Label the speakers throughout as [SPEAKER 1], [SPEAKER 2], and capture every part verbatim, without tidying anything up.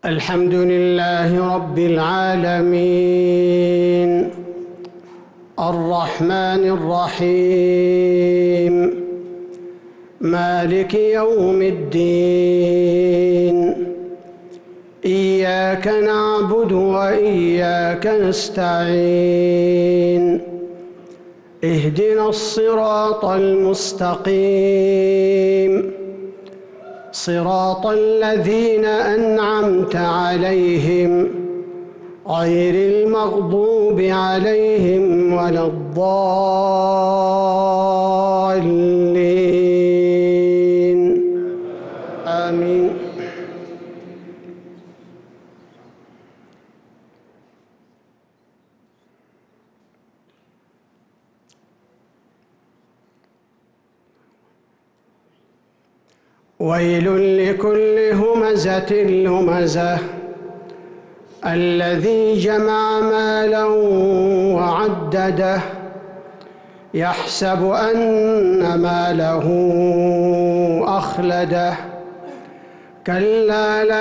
[SPEAKER 1] الحمد لله رب العالمين الرحمن الرحيم مالك يوم الدين إياك نعبد وإياك نستعين اهدنا الصراط المستقيم صراط الذين أنعمت عليهم غير المغضوب عليهم ولا الضالين آمين. ويل لكل همزة لمزة الذي جمع مالا وعدده يحسب أن ماله أخلده كلا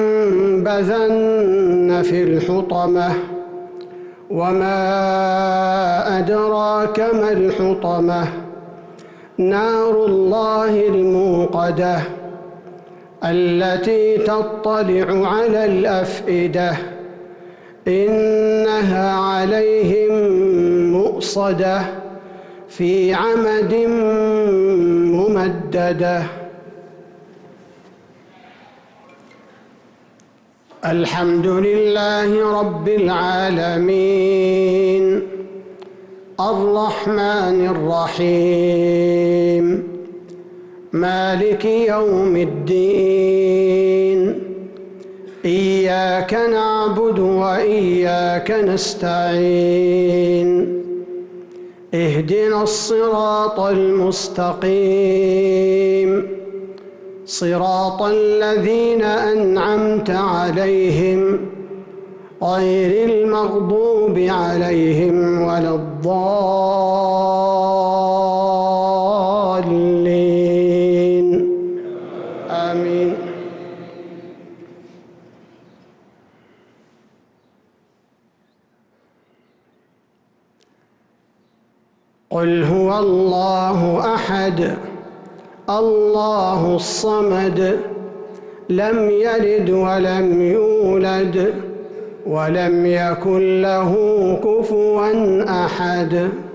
[SPEAKER 1] لينبذن في الحطمة وما أدراك ما الحطمة نار الله الموقدة التي تطلع على الأفئدة إنها عليهم مؤصدة في عمد ممددة. الحمد لله رب العالمين الرحمن الرحيم مالك يوم الدين إياك نعبد وإياك نستعين اهدنا الصراط المستقيم صراط الذين أنعمت عليهم غير المغضوب عليهم ولا الضالين آمين. قل هو الله أحد الله الصمد لم يلد ولم يولد ولم يكن له كفوا أحد.